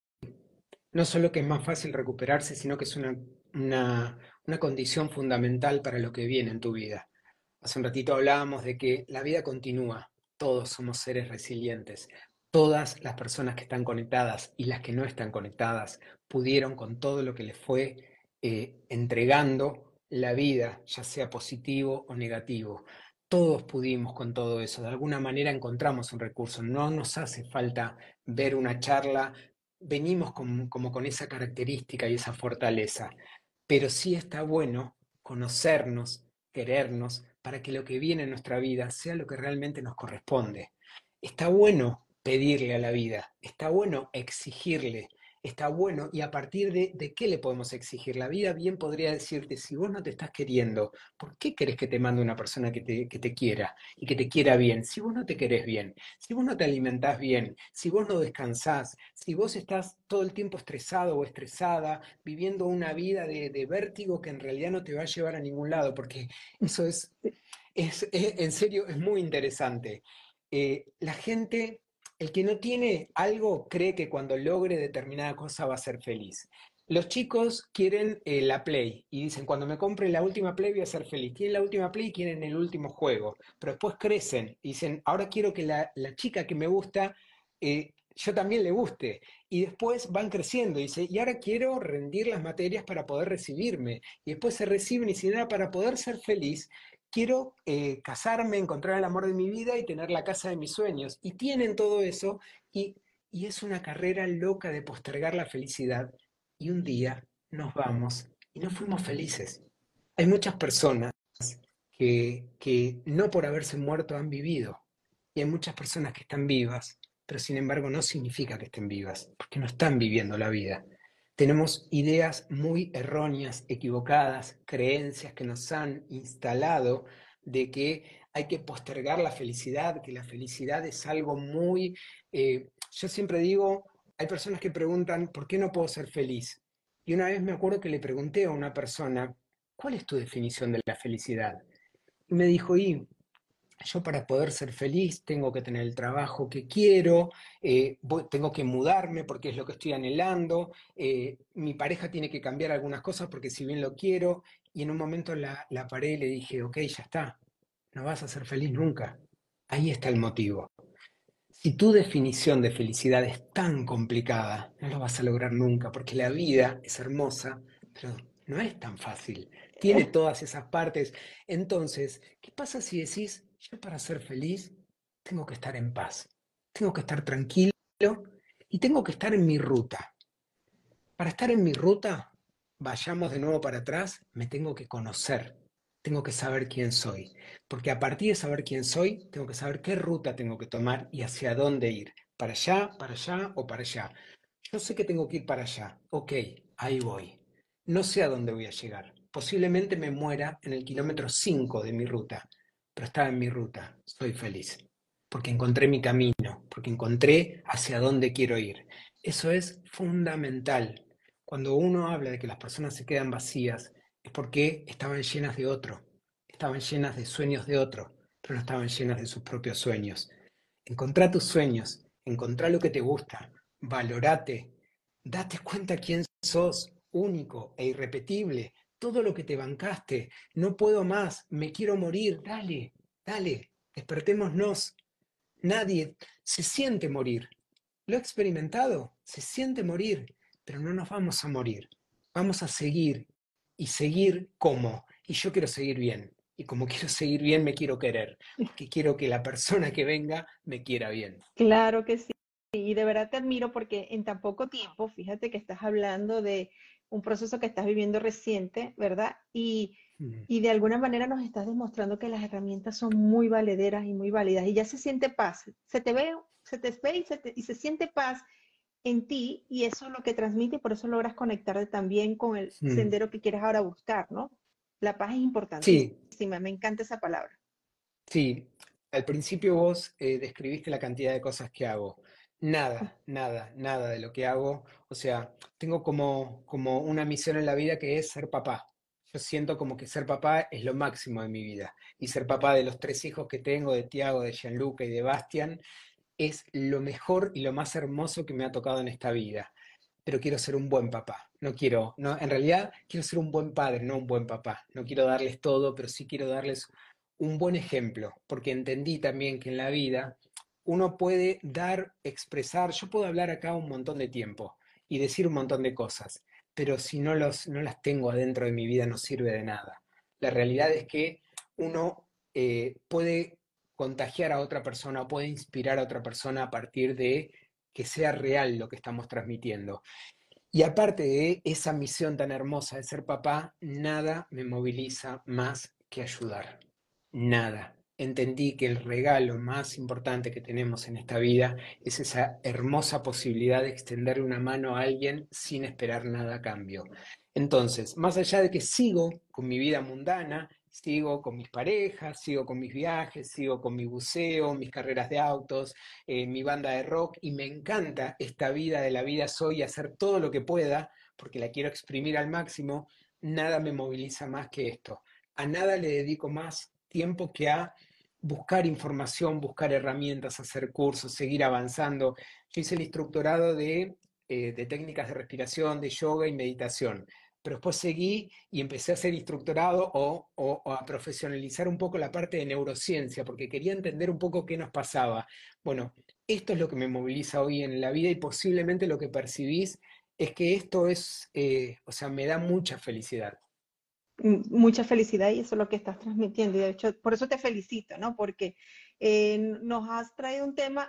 no solo que es más fácil recuperarse, sino que es una, una, una condición fundamental para lo que viene en tu vida. Hace un ratito hablábamos de que la vida continúa, todos somos seres resilientes, todas las personas que están conectadas y las que no están conectadas pudieron con todo lo que les fue eh, entregando la vida, ya sea positivo o negativo. Todos pudimos con todo eso, de alguna manera encontramos un recurso, no nos hace falta ver una charla, venimos con- como con esa característica y esa fortaleza, pero sí está bueno conocernos, querernos, para que lo que viene en nuestra vida sea lo que realmente nos corresponde. Está bueno pedirle a la vida, está bueno exigirle, está bueno, y a partir de, de qué le podemos exigir. La vida bien podría decirte, si vos no te estás queriendo, ¿por qué querés que te mande una persona que te, que te quiera y que te quiera bien? Si vos no te querés bien, si vos no te alimentás bien, si vos no descansás, si vos estás todo el tiempo estresado o estresada, viviendo una vida de, de vértigo que en realidad no te va a llevar a ningún lado, porque eso es, es, es- en serio, es muy interesante. Eh, la gente, el que no tiene algo, cree que cuando logre determinada cosa va a ser feliz. Los chicos quieren eh, la Play y dicen, cuando me compre la última Play voy a ser feliz. Quieren la última Play y quieren el último juego. Pero después crecen y dicen, ahora quiero que la, la chica que me gusta, eh, yo también le guste. Y después van creciendo y dice, y ahora quiero rendir las materias para poder recibirme. Y después se reciben y dicen, ahora para poder ser feliz, quiero eh, casarme, encontrar el amor de mi vida y tener la casa de mis sueños. Y tienen todo eso y, y es una carrera loca de postergar la felicidad. Y un día nos vamos y no fuimos felices. Hay muchas personas que, que no por haberse muerto han vivido. Y hay muchas personas que están vivas, pero sin embargo no significa que estén vivas, porque no están viviendo la vida. Tenemos ideas muy erróneas, equivocadas, creencias que nos han instalado de que hay que postergar la felicidad, que la felicidad es algo muy... eh, yo siempre digo, hay personas que preguntan, ¿por qué no puedo ser feliz? Y una vez me acuerdo que le pregunté a una persona, ¿cuál es tu definición de la felicidad? Y me dijo, y yo para poder ser feliz tengo que tener el trabajo que quiero, eh, voy- tengo que mudarme porque es lo que estoy anhelando, eh, mi pareja tiene que cambiar algunas cosas porque si bien lo quiero, y en un momento la, la paré y le dije, ok, ya está, no vas a ser feliz nunca. Ahí está el motivo. Si tu definición de felicidad es tan complicada, no lo vas a lograr nunca, porque la vida es hermosa, pero no es tan fácil. Tiene todas esas partes. Entonces, ¿qué pasa si decís, yo para ser feliz tengo que estar en paz, tengo que estar tranquilo y tengo que estar en mi ruta? Para estar en mi ruta, vayamos de nuevo para atrás, me tengo que conocer, tengo que saber quién soy, porque a partir de saber quién soy, tengo que saber qué ruta tengo que tomar y hacia dónde ir, para allá, para allá o para allá. Yo sé que tengo que ir para allá, ok, ahí voy. No sé a dónde voy a llegar, posiblemente me muera en el kilómetro cinco de mi ruta, pero estaba en mi ruta, soy feliz, porque encontré mi camino, porque encontré hacia dónde quiero ir. Eso es fundamental. Cuando uno habla de que las personas se quedan vacías, es porque estaban llenas de otro, estaban llenas de sueños de otro, pero no estaban llenas de sus propios sueños. Encontrá tus sueños, encontrá lo que te gusta, valorate, date cuenta quién sos, único e irrepetible, todo lo que te bancaste, no puedo más, me quiero morir, dale, dale, despertémonos. Nadie se siente morir. Lo he experimentado, se siente morir, pero no nos vamos a morir. Vamos a seguir y seguir como. Y yo quiero seguir bien. Y como quiero seguir bien, me quiero querer, porque quiero que la persona que venga me quiera bien. Claro que sí. Y de verdad te admiro porque en tan poco tiempo, fíjate que estás hablando de un proceso que estás viviendo reciente, ¿verdad? Y, Mm. y de alguna manera nos estás demostrando que las herramientas son muy valederas y muy válidas. Y ya se siente paz. Se te ve, se te ve y se, te- y se siente paz en ti y eso es lo que transmite y por eso logras conectarte también con el Mm. sendero que quieres ahora buscar, ¿no? La paz es Sí, importantísima, me encanta esa palabra. sí. Al principio vos eh, describiste la cantidad de cosas que hago. Nada, nada, nada de lo que hago. O sea, tengo como, como una misión en la vida que es ser papá. Yo siento como que ser papá es lo máximo de mi vida. Y ser papá de los tres hijos que tengo, de Tiago, de Gianluca y de Bastian, es lo mejor y lo más hermoso que me ha tocado en esta vida. Pero quiero ser un buen papá. No quiero, no, en realidad quiero ser un buen padre, no un buen papá. No quiero darles todo, pero sí quiero darles un buen ejemplo, porque entendí también que en la vida uno puede dar, expresar, yo puedo hablar acá un montón de tiempo y decir un montón de cosas, pero si no, los, no las tengo adentro de mi vida no sirve de nada. La realidad es que uno eh, puede contagiar a otra persona, puede inspirar a otra persona a partir de que sea real lo que estamos transmitiendo. Y aparte de esa misión tan hermosa de ser papá, nada me moviliza más que ayudar. Nada. Entendí que el regalo más importante que tenemos en esta vida es esa hermosa posibilidad de extenderle una mano a alguien sin esperar nada a cambio. Entonces, más allá de que sigo con mi vida mundana, sigo con mis parejas, sigo con mis viajes, sigo con mi buceo, mis carreras de autos, eh, mi banda de rock, y me encanta esta vida de la vida soy, hacer todo lo que pueda, porque la quiero exprimir al máximo, nada me moviliza más que esto. A nada le dedico más tiempo que a buscar información, buscar herramientas, hacer cursos, seguir avanzando. Yo hice el instructorado de, eh, de técnicas de respiración, de yoga y meditación, pero después seguí y empecé a hacer instructorado o, o, o a profesionalizar un poco la parte de neurociencia, porque quería entender un poco qué nos pasaba. Bueno, esto es lo que me moviliza hoy en la vida y posiblemente lo que percibís es que esto es, eh, o sea, me da mucha felicidad. M- Mucha felicidad y eso es lo que estás transmitiendo. Y de hecho, por eso te felicito, ¿no? Porque eh, nos has traído un tema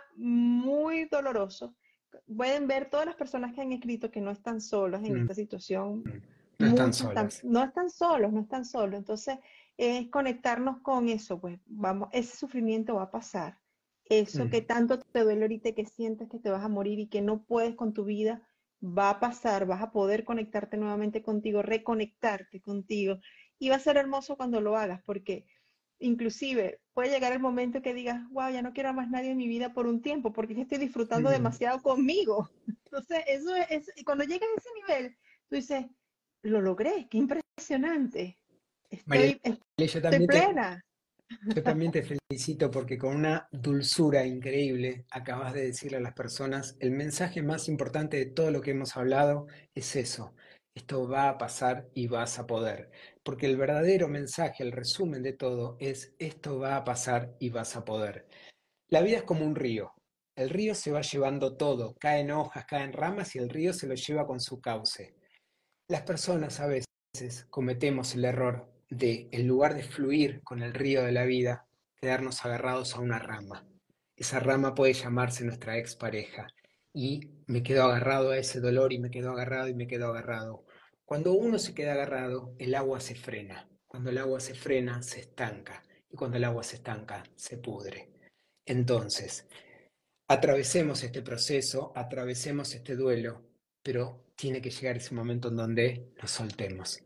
muy doloroso. Pueden ver todas las personas que han escrito que no están solas en Mm, esta situación. no están Muchas están- solas. no están solos, no están solos. Entonces, es conectarnos con eso, pues vamos, ese sufrimiento va a pasar. Eso que Mm. tanto te duele ahorita y que sientes que te vas a morir y que no puedes con tu vida, va a pasar, vas a poder conectarte nuevamente contigo, reconectarte contigo. Y va a ser hermoso cuando lo hagas, porque inclusive puede llegar el momento que digas, wow, ya no quiero a más nadie en mi vida por un tiempo, porque ya estoy disfrutando Mm. demasiado conmigo. Entonces, eso es, es- y cuando llegas a ese nivel, tú dices, lo logré, qué impresionante. María, Estoy, yo estoy también te, plena. yo también te felicito porque con una dulzura increíble acabas de decirle a las personas, el mensaje más importante de todo lo que hemos hablado es eso. Esto va a pasar y vas a poder. Porque el verdadero mensaje, el resumen de todo es esto va a pasar y vas a poder. La vida es como un río. El río se va llevando todo, caen hojas, caen ramas y el río se lo lleva con su cauce. Las personas a veces cometemos el error de, en lugar de fluir con el río de la vida, quedarnos agarrados a una rama. Esa rama puede llamarse nuestra expareja. Y me quedo agarrado a ese dolor y me quedo agarrado y me quedo agarrado. Cuando uno se queda agarrado, el agua se frena. Cuando el agua se frena, se estanca. Y cuando el agua se estanca, se pudre. Entonces, atravesemos este proceso, atravesemos este duelo, pero tiene que llegar ese momento en donde nos soltemos.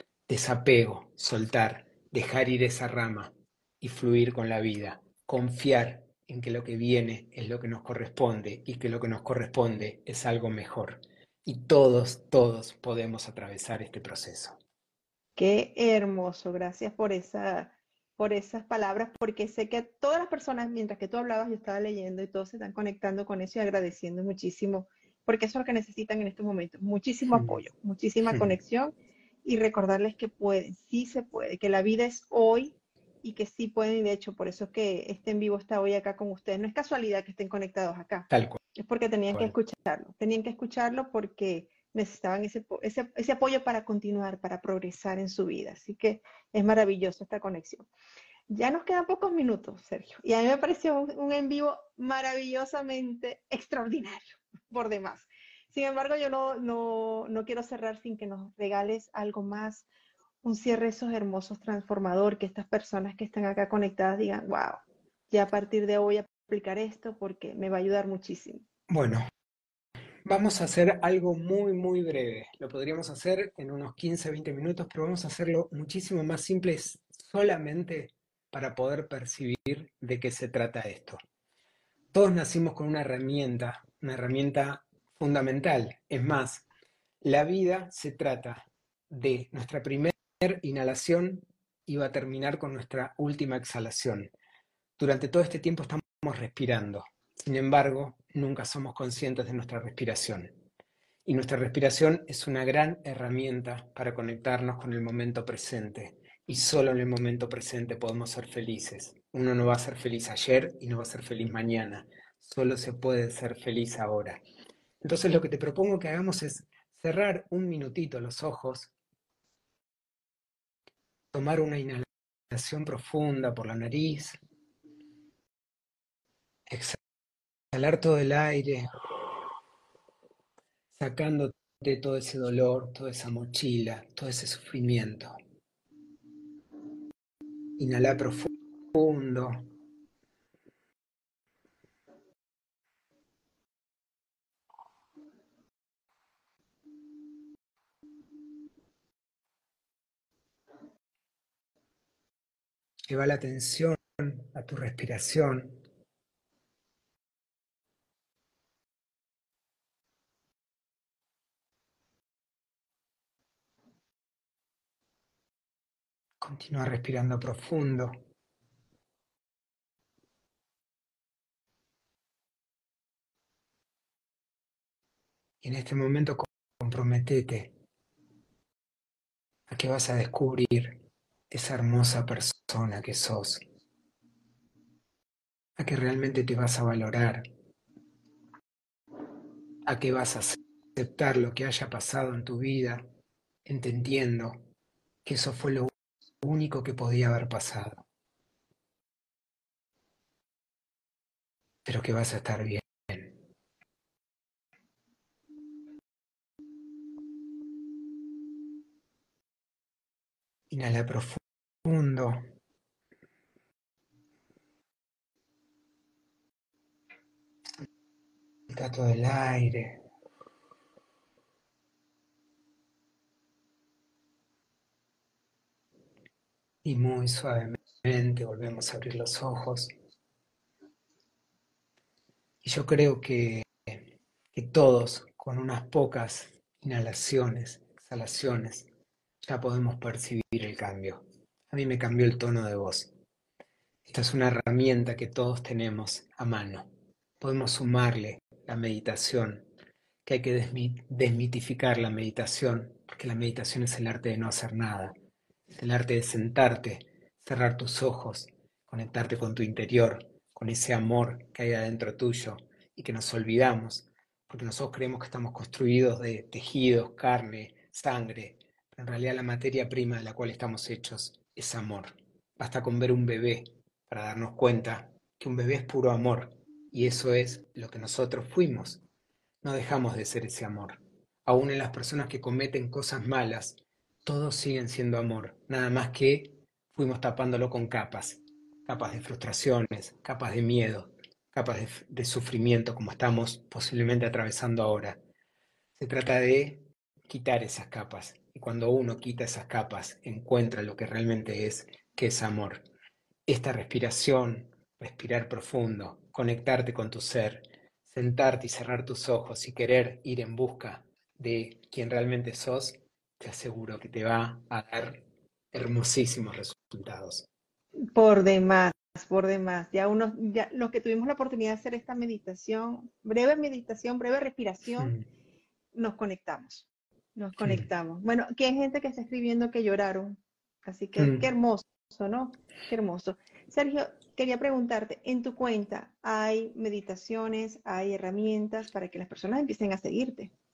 Desapego, soltar, dejar ir esa rama y fluir con la vida. Confiar en que lo que viene es lo que nos corresponde y que lo que nos corresponde es algo mejor. Y todos, todos podemos atravesar este proceso. Qué hermoso, gracias por esa, por esas palabras, porque sé que todas las personas, mientras que tú hablabas, yo estaba leyendo y todos se están conectando con eso y agradeciendo muchísimo, porque eso es lo que necesitan en estos momentos, muchísimo apoyo, muchísima conexión y recordarles que pueden, sí se puede, que la vida es hoy y que sí pueden, y de hecho, por eso es que este en vivo está hoy acá con ustedes. No es casualidad que estén conectados acá, Tal es porque tenían que cual. escucharlo, tenían que escucharlo porque necesitaban ese, ese, ese apoyo para continuar, para progresar en su vida. Así que es maravilloso esta conexión. Ya nos quedan pocos minutos, Sergio, y a mí me pareció un, un en vivo maravillosamente extraordinario, por demás. Sin embargo, yo no, no, no quiero cerrar sin que nos regales algo más, un cierre de esos hermosos transformador, que estas personas que están acá conectadas digan, wow, ya a partir de hoy aplicar esto porque me va a ayudar muchísimo. Bueno, vamos a hacer algo muy, muy breve. Lo podríamos hacer en unos quince, veinte minutos, pero vamos a hacerlo muchísimo más simple solamente para poder percibir de qué se trata esto. Todos nacimos con una herramienta, una herramienta fundamental. Es más, la vida se trata de nuestra primera inhalación y va a terminar con nuestra última exhalación. Durante todo este tiempo estamos respirando. Sin embargo, nunca somos conscientes de nuestra respiración. Y nuestra respiración es una gran herramienta para conectarnos con el momento presente. Y solo en el momento presente podemos ser felices. Uno no va a ser feliz ayer y no va a ser feliz mañana. Solo se puede ser feliz ahora. Entonces lo que te propongo que hagamos es cerrar un minutito los ojos, tomar una inhalación profunda por la nariz, exhalar todo el aire, sacándote todo ese dolor, toda esa mochila, todo ese sufrimiento. Inhala profundo. Lleva la atención a tu respiración. Continúa respirando profundo. Y en este momento comprométete a que vas a descubrir esa hermosa persona que sos, a que realmente te vas a valorar, a que vas a aceptar lo que haya pasado en tu vida, entendiendo que eso fue lo único que podía haber pasado, pero que vas a estar bien. Inhala profundo. Suelta todo el aire. Y muy suavemente volvemos a abrir los ojos. Y yo creo que, que todos, con unas pocas inhalaciones, exhalaciones, ya podemos percibir el cambio. A mí me cambió el tono de voz. Esta es una herramienta que todos tenemos a mano. Podemos sumarle la meditación, que hay que desmitificar la meditación, porque la meditación es el arte de no hacer nada. Es el arte de sentarte, cerrar tus ojos, conectarte con tu interior, con ese amor que hay adentro tuyo y que nos olvidamos, porque nosotros creemos que estamos construidos de tejidos, carne, sangre, pero en realidad la materia prima de la cual estamos hechos es amor. Basta con ver un bebé para darnos cuenta que un bebé es puro amor, y eso es lo que nosotros fuimos. No dejamos de ser ese amor. Aún en las personas que cometen cosas malas, todos siguen siendo amor, nada más que fuimos tapándolo con capas, capas de frustraciones, capas de miedo, capas de, de sufrimiento, como estamos posiblemente atravesando ahora. Se trata de quitar esas capas, y cuando uno quita esas capas, encuentra lo que realmente es, que es amor. Esta respiración, respirar profundo, conectarte con tu ser, sentarte y cerrar tus ojos y querer ir en busca de quien realmente sos, te aseguro que te va a dar hermosísimos resultados. Por demás, por demás. Ya uno, ya los que tuvimos la oportunidad de hacer esta meditación, breve meditación, breve respiración, mm. nos conectamos. Nos conectamos. Mm. Bueno, que hay gente que está escribiendo que lloraron. Así que mm. qué hermoso, ¿no? Qué hermoso. Sergio, quería preguntarte, en tu cuenta hay meditaciones, hay herramientas para que las personas empiecen a seguirte.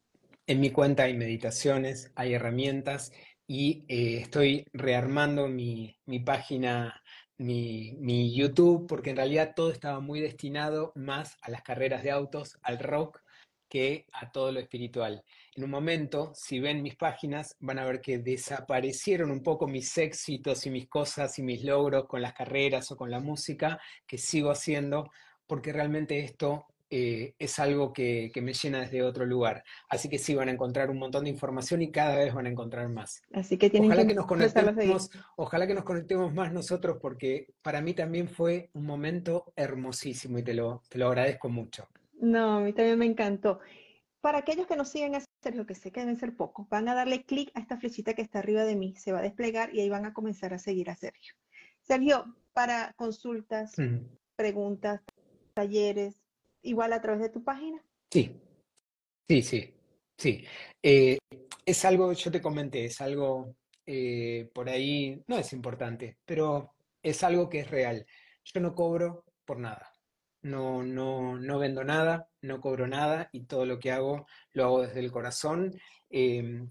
En mi cuenta hay meditaciones, hay herramientas y eh, estoy rearmando mi, mi página, mi, mi YouTube, porque en realidad todo estaba muy destinado más a las carreras de autos, al rock, que a todo lo espiritual. En un momento, si ven mis páginas, van a ver que desaparecieron un poco mis éxitos y mis cosas y mis logros con las carreras o con la música, que sigo haciendo, porque realmente esto eh, es algo que, que me llena desde otro lugar. Así que sí, van a encontrar un montón de información y cada vez van a encontrar más. Así que tienen Ojalá que que nos empezarlo a seguir. conectemos, ojalá que nos conectemos más nosotros, porque para mí también fue un momento hermosísimo y te lo, te lo agradezco mucho. No, a mí también me encantó. Para aquellos que no siguen a Sergio, que sé que deben ser pocos, van a darle clic a esta flechita que está arriba de mí, se va a desplegar y ahí van a comenzar a seguir a Sergio. Sergio, para consultas, Mm. preguntas, talleres, igual a través de tu página. Sí, sí, sí, sí. Eh, es algo, yo te comenté, es algo eh, por ahí, no es importante, pero es algo que es real. Yo no cobro por nada. No, no, no vendo nada, no cobro nada y todo lo que hago lo hago desde el corazón. Eh,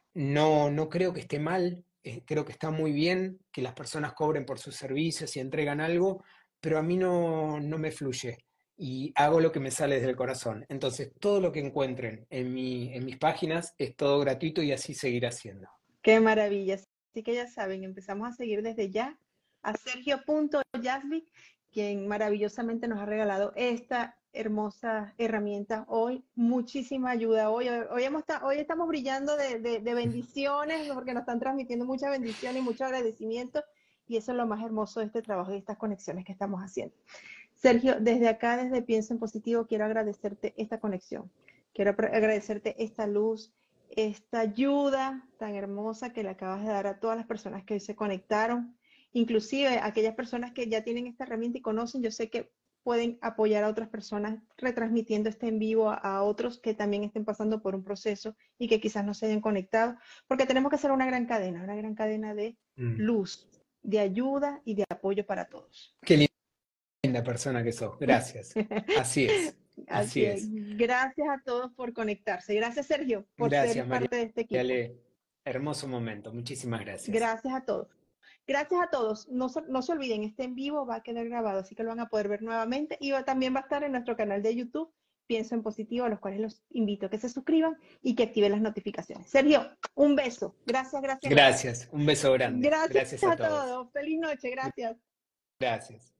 no, no creo que esté mal, eh, creo que está muy bien que las personas cobren por sus servicios y entregan algo, pero a mí no, no me fluye y hago lo que me sale desde el corazón. Entonces, todo lo que encuentren en mi, en mis páginas es todo gratuito y así seguirá siendo. Qué maravilla. Así que ya saben, empezamos a seguir desde ya a Sergio.Yazbek, quien maravillosamente nos ha regalado esta hermosa herramienta hoy. Muchísima ayuda hoy. Hoy, hoy, hemos, hoy estamos brillando de, de, de bendiciones, porque nos están transmitiendo mucha bendición y mucho agradecimiento. Y eso es lo más hermoso de este trabajo y estas conexiones que estamos haciendo. Sergio, desde acá, desde Pienso en Positivo, quiero agradecerte esta conexión. Quiero agradecerte esta luz, esta ayuda tan hermosa que le acabas de dar a todas las personas que hoy se conectaron, inclusive aquellas personas que ya tienen esta herramienta y conocen. Yo sé que pueden apoyar a otras personas retransmitiendo este en vivo a, a otros que también estén pasando por un proceso y que quizás no se hayan conectado, porque tenemos que hacer una gran cadena, una gran cadena de Mm. luz, de ayuda y de apoyo para todos. Qué linda persona que sos. Gracias. Así es. Así Así es. es. Gracias a todos por conectarse. Gracias, Sergio, por Gracias, ser María. parte de este equipo. Hermoso momento. Muchísimas gracias. Gracias a todos. Gracias a todos. No, no se olviden, este en vivo va a quedar grabado, así que lo van a poder ver nuevamente y va, también va a estar en nuestro canal de YouTube, Pienso en Positivo, a los cuales los invito a que se suscriban y que activen las notificaciones. Sergio, un beso. Gracias, gracias. Gracias. Un beso grande. Gracias, Gracias a, a todos. todos. Feliz noche. Gracias. Gracias.